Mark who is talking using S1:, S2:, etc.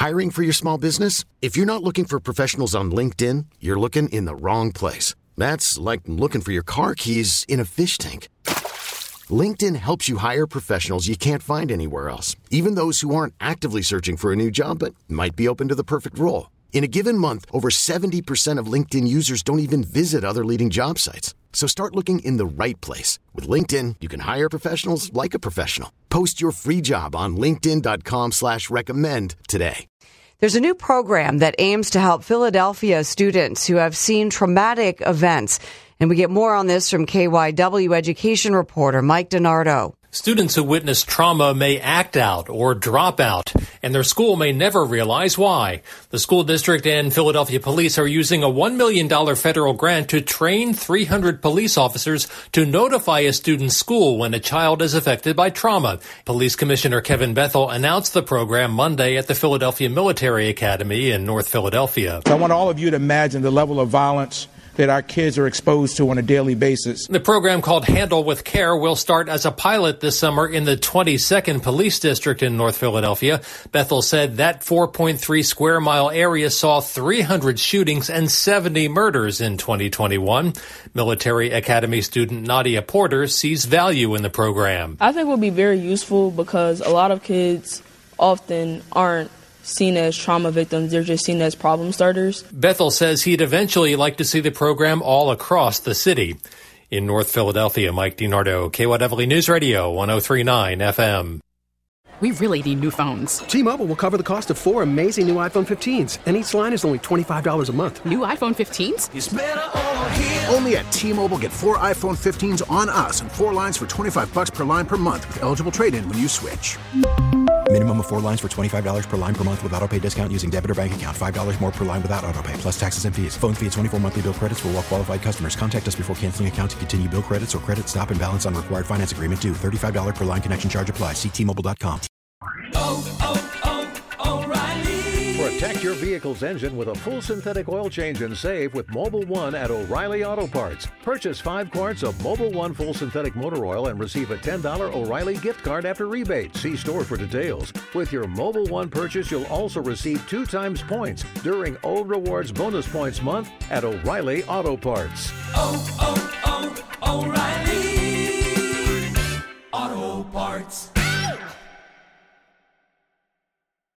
S1: Hiring for your small business? If you're not looking for professionals on LinkedIn, you're looking in the wrong place. That's like looking for your car keys in a fish tank. LinkedIn helps you hire professionals you can't find anywhere else, even those who aren't actively searching for a new job but might be open to the perfect role. In a given month, over 70% of LinkedIn users don't even visit other leading job sites. So start looking in the right place. With LinkedIn, you can hire professionals like a professional. Post your free job on linkedin.com/recommend today.
S2: There's a new program that aims to help Philadelphia students who have seen traumatic events. And we get more on this from KYW education reporter Mike DiNardo.
S3: Students who witness trauma may act out or drop out, and their school may never realize why. The school district and Philadelphia police are using a $1 million federal grant to train 300 police officers to notify a student's school when a child is affected by trauma. Police Commissioner Kevin Bethel announced the program Monday at the Philadelphia Military Academy in North Philadelphia.
S4: I want all of you to imagine the level of violence that our kids are exposed to on a daily basis.
S3: The program, called Handle with Care, will start as a pilot this summer in the 22nd Police District in North Philadelphia. Bethel said that 4.3 square mile area saw 300 shootings and 70 murders in 2021. Military Academy student Nadia Porter sees value in the program.
S5: I think it will be very useful because a lot of kids often aren't seen as trauma victims, they're just seen as problem starters.
S3: Bethel says he'd eventually like to see the program all across the city. In North Philadelphia, Mike DiNardo, KYW News Radio, 103.9 FM.
S6: We really need new phones.
S7: T-Mobile will cover the cost of 4 amazing new iPhone 15s, and each line is only $25 a month.
S6: New iPhone 15s?
S8: It's better over here. Only at T-Mobile, get 4 iPhone 15s on us and 4 lines for $25 per line per month with eligible trade-in when you switch.
S9: Minimum of 4 lines for $25 per line per month with autopay discount using debit or bank account. $5 more per line without autopay, plus taxes and fees. Phone fee at 24 monthly bill credits for well-qualified customers. Contact us before canceling account to continue bill credits or credit stop and balance on required finance agreement due. $35 per line connection charge applies. See T-Mobile.com.
S10: O'Reilly. Protect your vehicle's engine with a full synthetic oil change and save with Mobil 1 at O'Reilly Auto Parts. Purchase 5 quarts of Mobil 1 full synthetic motor oil and receive a $10 O'Reilly gift card after rebate. See store for details. With your Mobil 1 purchase, you'll also receive 2 times points during O Rewards Bonus Points Month at O'Reilly Auto Parts.
S11: O'Reilly Auto Parts.